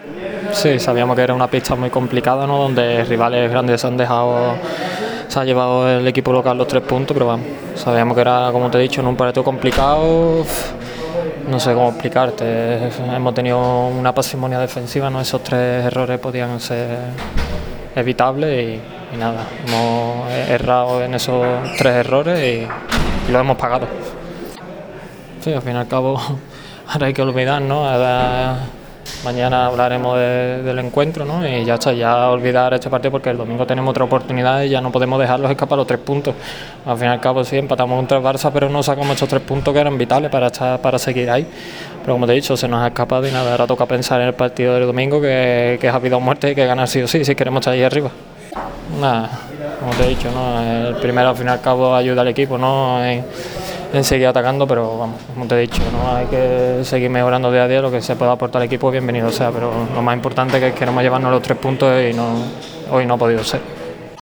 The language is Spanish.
Sí, sabíamos que era una pista muy complicada, ¿no? Donde rivales grandes se ha llevado el equipo local los 3 puntos, pero vamos, sabíamos que era, como te he dicho, en un partido complicado. No sé cómo explicarte, hemos tenido una pasimonia defensiva, ¿no? Esos 3 errores podían ser evitables y nada, hemos errado en esos 3 errores y lo hemos pagado. Sí, al fin y al cabo ahora hay que olvidar, ¿no? Mañana hablaremos del encuentro, ¿no? Y ya está, ya olvidar este partido porque el domingo tenemos otra oportunidad y ya no podemos dejarlos escapar los 3 puntos. Al fin y al cabo sí, empatamos contra el Barça, pero no sacamos estos 3 puntos que eran vitales para seguir ahí. Pero como te he dicho, se nos ha escapado y nada, ahora toca pensar en el partido del domingo que es vida o muerte y hay que ganar sí o sí si queremos estar ahí arriba. Nada, como te he dicho, ¿no? El primero al fin y al cabo ayuda al equipo, ¿no? En seguir atacando, pero vamos, como te he dicho, ¿no? Hay que seguir mejorando día a día, lo que se pueda aportar al equipo, bienvenido sea, pero lo más importante es que queremos llevarnos los 3 puntos y hoy no ha podido ser.